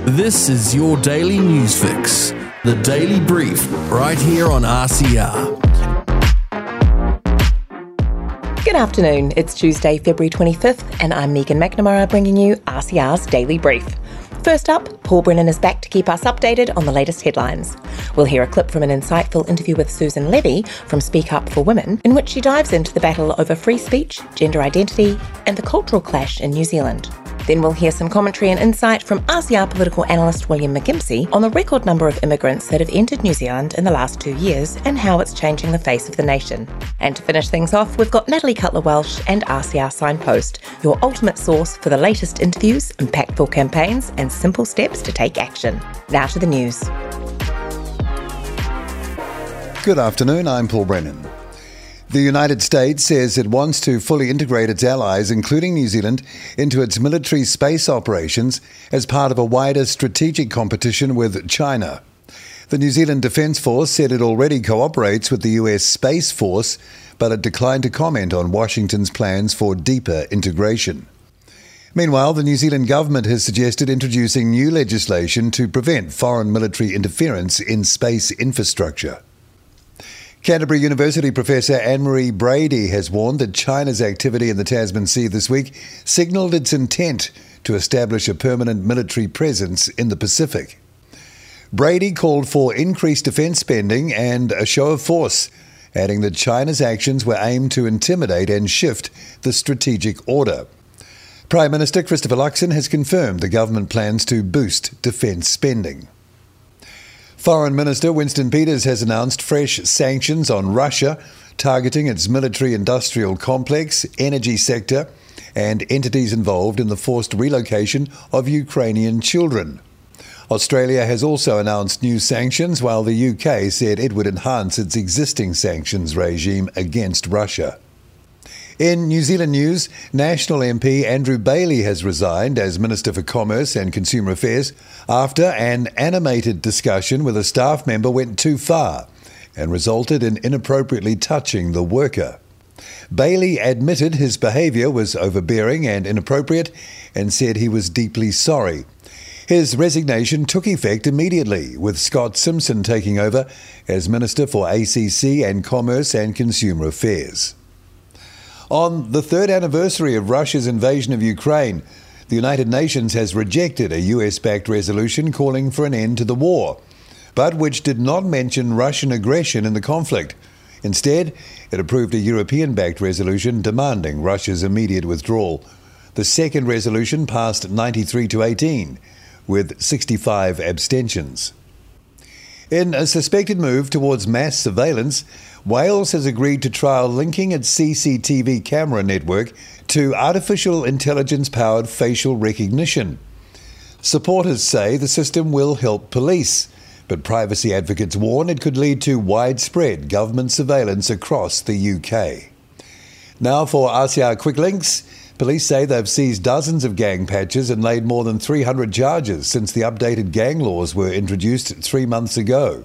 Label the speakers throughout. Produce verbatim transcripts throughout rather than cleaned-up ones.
Speaker 1: This is your daily news fix, the Daily Brief, right here on R C R.
Speaker 2: Good afternoon, it's Tuesday, February twenty-fifth, and I'm Megan McNamara bringing you R C R's Daily Brief. First up, Paul Brennan is back to keep us updated on the latest headlines. We'll hear a clip from an insightful interview with Susan Levy from Speak Up for Women, in which she dives into the battle over free speech, gender identity, and the cultural clash in New Zealand. Then we'll hear some commentary and insight from R C R political analyst William McGimpsey on the record number of immigrants that have entered New Zealand in the last two years and how it's changing the face of the nation. And to finish things off, we've got Natalie Cutler-Welsh and R C R Signpost, your ultimate source for the latest interviews, impactful campaigns, and simple steps to take action. Now to the news.
Speaker 3: Good afternoon, I'm Paul Brennan. The United States says it wants to fully integrate its allies, including New Zealand, into its military space operations as part of a wider strategic competition with China. The New Zealand Defence Force said it already cooperates with the U S Space Force, but it declined to comment on Washington's plans for deeper integration. Meanwhile, the New Zealand government has suggested introducing new legislation to prevent foreign military interference in space infrastructure. Canterbury University Professor Anne-Marie Brady has warned that China's activity in the Tasman Sea this week signalled its intent to establish a permanent military presence in the Pacific. Brady called for increased defence spending and a show of force, adding that China's actions were aimed to intimidate and shift the strategic order. Prime Minister Christopher Luxon has confirmed the government plans to boost defence spending. Foreign Minister Winston Peters has announced fresh sanctions on Russia, targeting its military-industrial complex, energy sector, and entities involved in the forced relocation of Ukrainian children. Australia has also announced new sanctions, while the U K said it would enhance its existing sanctions regime against Russia. In New Zealand news, National M P Andrew Bailey has resigned as Minister for Commerce and Consumer Affairs after an animated discussion with a staff member went too far and resulted in inappropriately touching the worker. Bailey admitted his behaviour was overbearing and inappropriate and said he was deeply sorry. His resignation took effect immediately, with Scott Simpson taking over as Minister for A C C and Commerce and Consumer Affairs. On the third anniversary of Russia's invasion of Ukraine, the United Nations has rejected a U S-backed resolution calling for an end to the war, but which did not mention Russian aggression in the conflict. Instead, it approved a European-backed resolution demanding Russia's immediate withdrawal. The second resolution passed ninety-three to eighteen, with sixty-five abstentions. In a suspected move towards mass surveillance, Wales has agreed to trial linking its C C T V camera network to artificial intelligence-powered facial recognition. Supporters say the system will help police, but privacy advocates warn it could lead to widespread government surveillance across the U K. Now for R C R Quick Links. Police say they've seized dozens of gang patches and laid more than three hundred charges since the updated gang laws were introduced three months ago.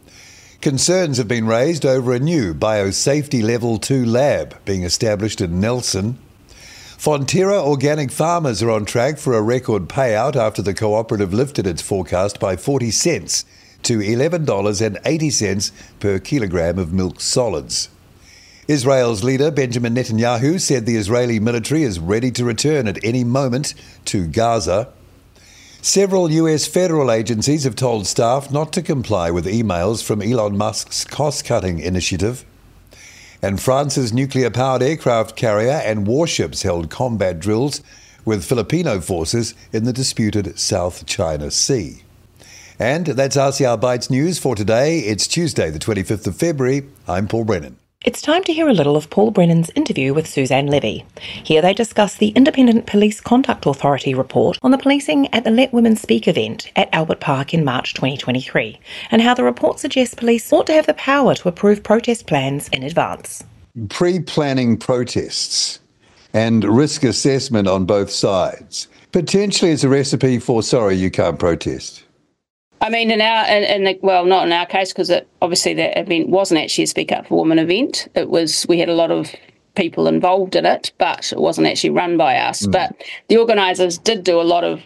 Speaker 3: Concerns have been raised over a new biosafety level two lab being established in Nelson. Fonterra organic farmers are on track for a record payout after the cooperative lifted its forecast by forty cents to eleven dollars and eighty cents per kilogram of milk solids. Israel's leader Benjamin Netanyahu said the Israeli military is ready to return at any moment to Gaza. Several U S federal agencies have told staff not to comply with emails from Elon Musk's cost-cutting initiative. And France's nuclear-powered aircraft carrier and warships held combat drills with Filipino forces in the disputed South China Sea. And that's R C R Bytes News for today. It's Tuesday, the twenty-fifth of February. I'm Paul Brennan.
Speaker 2: It's time to hear a little of Paul Brennan's interview with Suzanne Levy. Here they discuss the Independent Police Conduct Authority report on the policing at the Let Women Speak event at Albert Park in March twenty twenty-three, and how the report suggests police ought to have the power to approve protest plans in advance.
Speaker 3: Pre-planning protests and risk assessment on both sides potentially is a recipe for, sorry, you can't protest.
Speaker 4: I mean, in our, in, in the, well, not in our case, because obviously that event wasn't actually a Speak Up for Women event. It was, we had a lot of people involved in it, but it wasn't actually run by us. Mm. But the organisers did do a lot of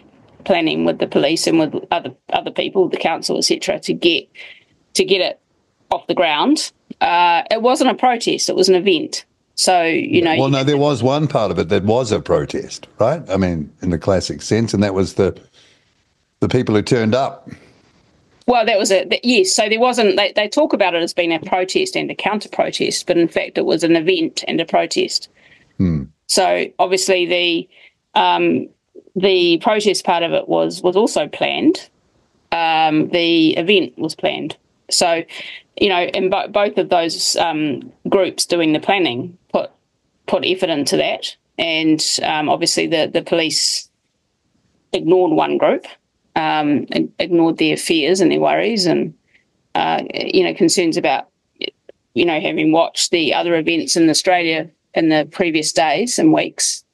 Speaker 4: planning with the police and with other other people, the council, et cetera, to get to get it off the ground. Uh, it wasn't a protest; it was an event. So you know.
Speaker 3: Well, no, there was one part of it that was a protest, right? I mean, in the classic sense, and that was the the people who turned up.
Speaker 4: Well, that was a yes. So there wasn't. They, they talk about it as being a protest and a counter-protest, but in fact, it was an event and a protest.
Speaker 3: Hmm.
Speaker 4: So obviously, the um, the protest part of it was was also planned. Um, the event was planned. So, you know, and bo- both of those um, groups doing the planning put put effort into that, and um, obviously the the police ignored one group. Um, ignored their fears and their worries and, uh, you know, concerns about, you know, having watched the other events in Australia in the previous days and weeks.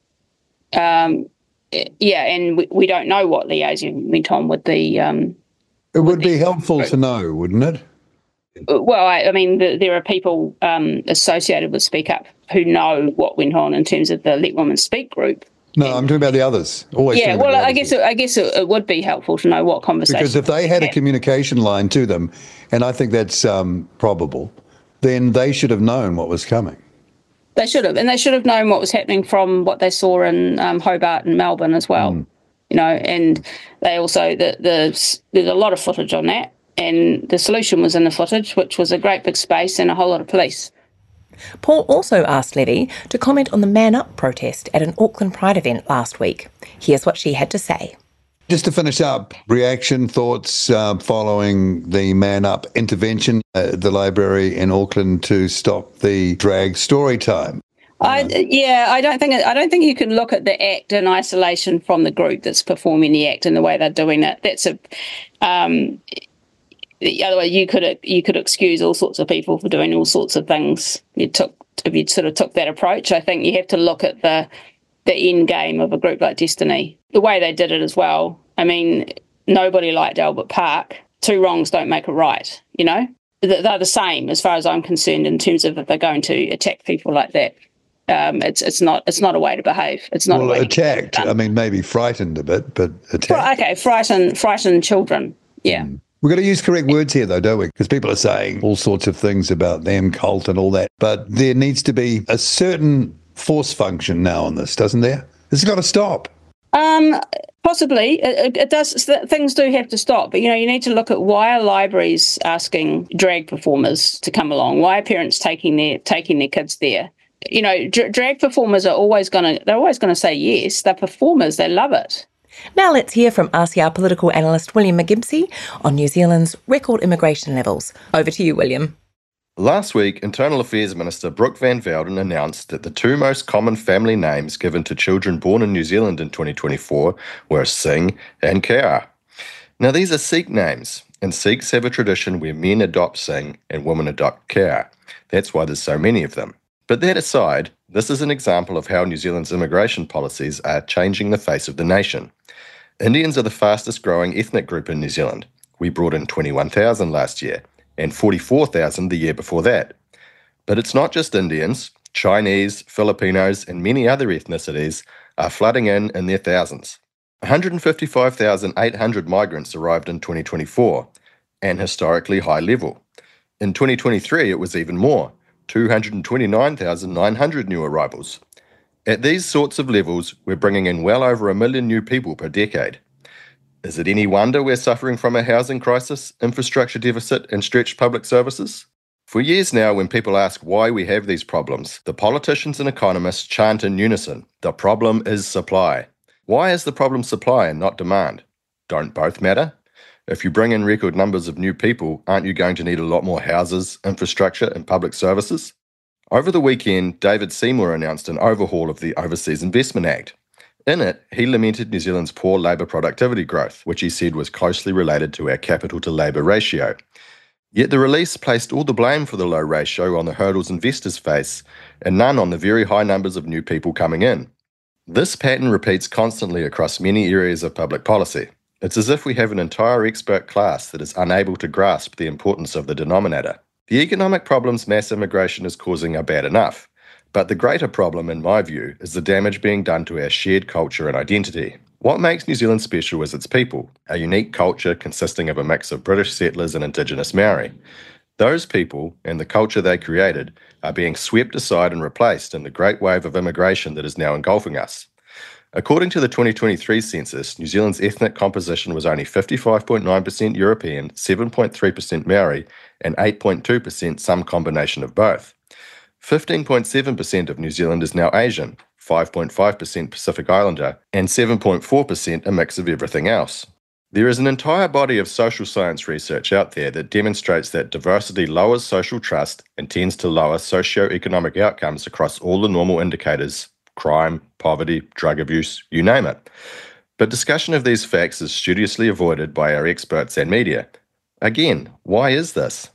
Speaker 4: Um, yeah, and we, we don't know what liaison went on with the... Um,
Speaker 3: it would be helpful to know, wouldn't it?
Speaker 4: Well, I, I mean, the, there are people um, associated with Speak Up who know what went on in terms of the Let Women Speak group.
Speaker 3: No, I'm talking about the others. Always.
Speaker 4: Yeah, well, I guess it, I guess it, it would be helpful to know what conversation.
Speaker 3: Because if they had a communication line to them, and I think that's um, probable, then they should have known what was coming.
Speaker 4: They should have, and they should have known what was happening from what they saw in um, Hobart and Melbourne as well. Mm. You know, and they also the, the there's a lot of footage on that, and the solution was in the footage, which was a great big space and a whole lot of police.
Speaker 2: Paul also asked Levy to comment on the Man Up protest at an Auckland Pride event last week. Here's what she had to say.
Speaker 3: Just to finish up, reaction, thoughts uh, following the Man Up intervention at the library in Auckland to stop the drag story time.
Speaker 4: I, yeah, I don't think I don't think you can look at the act in isolation from the group that's performing the act and the way they're doing it. That's a um, otherwise you could you could excuse all sorts of people for doing all sorts of things. You took if you sort of took that approach. I think you have to look at the the end game of a group like Destiny, the way they did it as well. I mean, nobody liked Albert Park. Two wrongs don't make a right. You know, they're the same as far as I'm concerned in terms of if they're going to attack people like that. Um, it's it's not it's not a way to behave. It's not
Speaker 3: well,
Speaker 4: a way
Speaker 3: attacked.
Speaker 4: To
Speaker 3: I mean, maybe frightened a bit, but attacked.
Speaker 4: Okay, frightened frightened children. Yeah. Mm.
Speaker 3: We've got to use correct words here, though, don't we? Because people are saying all sorts of things about them, cult and all that. But there needs to be a certain force function now on this, doesn't there? This has got to stop.
Speaker 4: Um, possibly. It, it does. Things do have to stop. But, you know, you need to look at why are libraries asking drag performers to come along? Why are parents taking their taking their kids there? You know, dra- drag performers are always going to, they're always going to say yes. They're performers. They love it.
Speaker 2: Now let's hear from R C R political analyst William McGimpsey on New Zealand's record immigration levels. Over to you, William.
Speaker 5: Last week, Internal Affairs Minister Brooke Van Velden announced that the two most common family names given to children born in New Zealand in twenty twenty-four were Singh and Kea. Now, these are Sikh names, and Sikhs have a tradition where men adopt Singh and women adopt Kea. That's why there's so many of them. But that aside, this is an example of how New Zealand's immigration policies are changing the face of the nation. Indians are the fastest growing ethnic group in New Zealand. We brought in twenty-one thousand last year, and forty-four thousand the year before that. But it's not just Indians. Chinese, Filipinos, and many other ethnicities are flooding in in their thousands. one hundred fifty-five thousand eight hundred migrants arrived in twenty twenty-four, an historically high level. In twenty twenty-three, it was even more, two hundred twenty-nine thousand nine hundred new arrivals. At these sorts of levels, we're bringing in well over a million new people per decade. Is it any wonder we're suffering from a housing crisis, infrastructure deficit, and stretched public services? For years now, when people ask why we have these problems, the politicians and economists chant in unison, the problem is supply. Why is the problem supply and not demand? Don't both matter? If you bring in record numbers of new people, aren't you going to need a lot more houses, infrastructure, and public services? Over the weekend, David Seymour announced an overhaul of the Overseas Investment Act. In it, he lamented New Zealand's poor labour productivity growth, which he said was closely related to our capital to labour ratio. Yet the release placed all the blame for the low ratio on the hurdles investors face, and none on the very high numbers of new people coming in. This pattern repeats constantly across many areas of public policy. It's as if we have an entire expert class that is unable to grasp the importance of the denominator. The economic problems mass immigration is causing are bad enough, but the greater problem, in my view, is the damage being done to our shared culture and identity. What makes New Zealand special is its people, a unique culture consisting of a mix of British settlers and Indigenous Maori. Those people and the culture they created are being swept aside and replaced in the great wave of immigration that is now engulfing us. According to the twenty twenty-three census, New Zealand's ethnic composition was only fifty-five point nine percent European, seven point three percent Maori, and eight point two percent some combination of both. fifteen point seven percent of New Zealand is now Asian, five point five percent Pacific Islander, and seven point four percent a mix of everything else. There is an entire body of social science research out there that demonstrates that diversity lowers social trust and tends to lower socio-economic outcomes across all the normal indicators: crime, poverty, drug abuse, you name it. But discussion of these facts is studiously avoided by our experts and media. Again, why is this?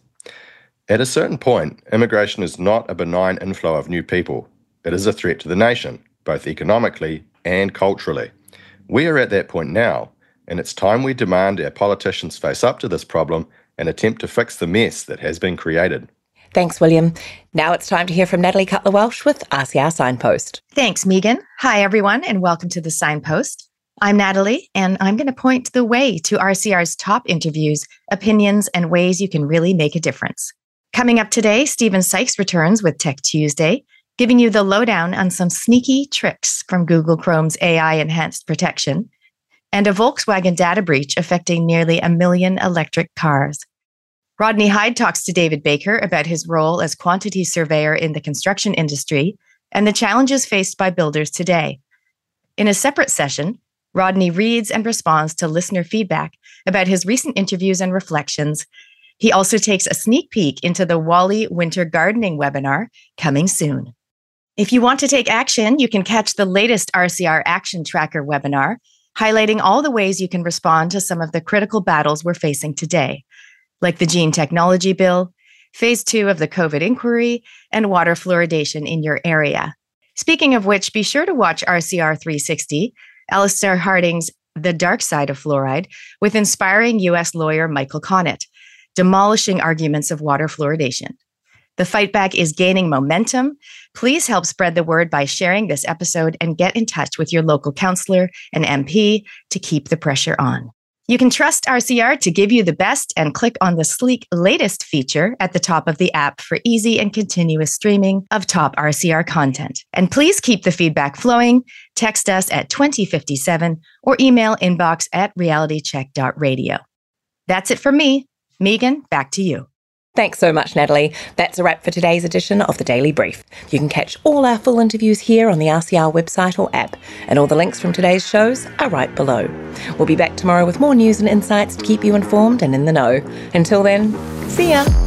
Speaker 5: At a certain point, immigration is not a benign inflow of new people. It is a threat to the nation, both economically and culturally. We are at that point now, and it's time we demand our politicians face up to this problem and attempt to fix the mess that has been created.
Speaker 2: Thanks, William. Now it's time to hear from Natalie Cutler-Welsh with R C R Signpost.
Speaker 6: Thanks, Megan. Hi, everyone, and welcome to the Signpost. I'm Natalie, and I'm going to point the way to R C R's top interviews, opinions, and ways you can really make a difference. Coming up today, Stephen Sykes returns with Tech Tuesday, giving you the lowdown on some sneaky tricks from Google Chrome's A I-enhanced protection, and a Volkswagen data breach affecting nearly a million electric cars. Rodney Hyde talks to David Baker about his role as quantity surveyor in the construction industry and the challenges faced by builders today. In a separate session, Rodney reads and responds to listener feedback about his recent interviews and reflections. He also takes a sneak peek into the Wally Winter Gardening webinar coming soon. If you want to take action, you can catch the latest R C R Action Tracker webinar, highlighting all the ways you can respond to some of the critical battles we're facing today, like the Gene Technology Bill, Phase two of the COVID inquiry, and water fluoridation in your area. Speaking of which, be sure to watch R C R three sixty, Alistair Harding's The Dark Side of Fluoride, with inspiring U S lawyer Michael Connett, demolishing arguments of water fluoridation. The fight back is gaining momentum. Please help spread the word by sharing this episode and get in touch with your local councillor and M P to keep the pressure on. You can trust R C R to give you the best and click on the sleek latest feature at the top of the app for easy and continuous streaming of top R C R content. And please keep the feedback flowing. Text us at twenty fifty-seven or email inbox at realitycheck dot radio. That's it from me. Megan, back to you.
Speaker 2: Thanks so much, Natalie. That's a wrap for today's edition of the Daily Brief. You can catch all our full interviews here on the R C R website or app, and all the links from today's shows are right below. We'll be back tomorrow with more news and insights to keep you informed and in the know. Until then, see ya!